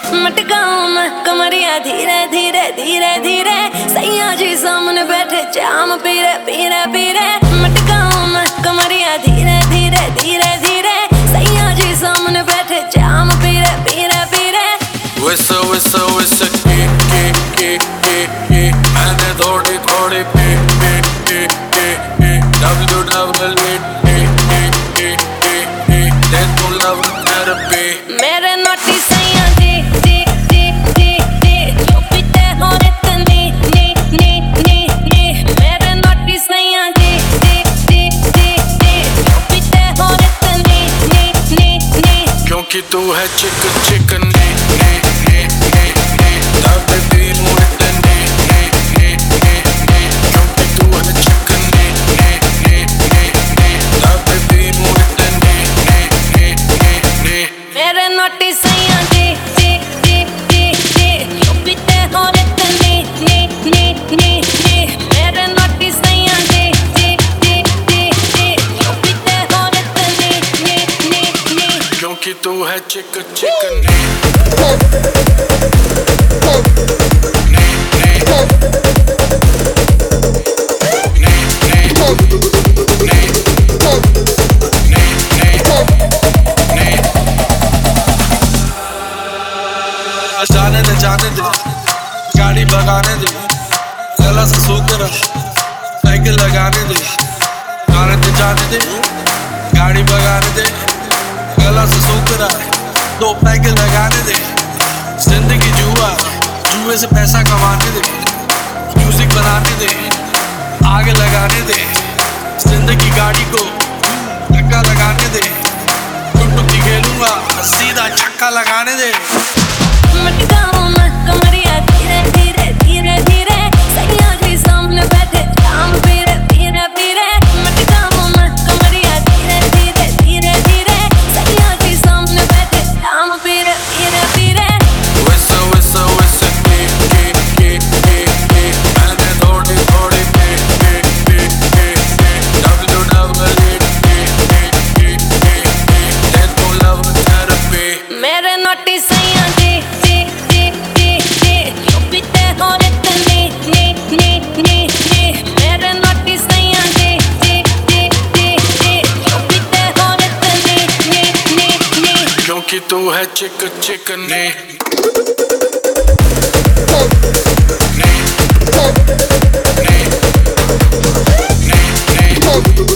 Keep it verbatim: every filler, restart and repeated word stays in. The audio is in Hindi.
मटकाऊं मैं कमरिया धीरे धीरे धीरे धीरे, सैया जी सामने बैठे जाम पीरे पीरे पीरे। मटकाऊं मैं कमरिया धीरे धीरे धीरे धीरे, सैया जी सामने बैठे जाम पीरे पीरे पीरे। विस्स विस्स विस्स की की की की की, मैंने थोड़ी थोड़ी पी पी पी पी पी, W W E E E E E, दे तू लव थेरेपी। मेरे नोटी सैया जी जी जी जी जी, जो पीते हो इतनी नी नी नी नी। मेरे नोटी सैया जी जी जी जी जी, जो पीते हो इतनी नी नी नी। क्योंकि तू है चिकन चिकन नी नी नी नी नी, तब तीनों इतनी नी नी नी नी। क्योंकि तू है चिकन नी नी नी नी नी, तब तीनों इतनी नी नी नी नी। मेरे नोटी सैया जी जी जी जी जी, जो पीते हो इतनी नी नी नी नी। मेरे नोटी सैया जी जी जी जी जी, जो पीते हो इतनी नी नी नी। क्योंकि तू है चिकन चिकन नी नी नी नी नी नी। जाने दे जाने दे, गाड़ी भगाने दे, गला से सूख रहा साइकिल लगाने दे। जाने दे जाने दे, गाड़ी भगाने दे, गला से सूख रहा है दो पैके लगाने दे। जिंदगी जुआ, जुए से पैसा कमाने दे, म्यूजिक बनाने दे, आगे लगाने दे। जिंदगी गाड़ी को धक्का लगाने दे, टुक टुक की खेलूंगा सीधा छक्का लगाने दे। मटकाऊं मैं कमरिया धीरे धीरे धीरे धीरे, सैया जी सामने बैठे जाम पीरे पीरे पीरे। मटकाऊं मैं कमरिया धीरे धीरे धीरे धीरे, सैया जी सामने बैठे जाम पीरे पीरे पीरे। विस्स विस्स विस्स की की की की की, मैंने थोड़ी थोड़ी पी पी पी पी पी, W W E E E E E, दे तू लव थेरेपी। मेरे नोटी सैया जी जी जी जी जी, जो पीते हो इतनी नी नी नी नी। मेरे नोटी सैया जी जी जी जी जी, जो पीते हो इतनी नी नी नी। क्योंकि तू है चिकन चिकन नी नी नी नी नी।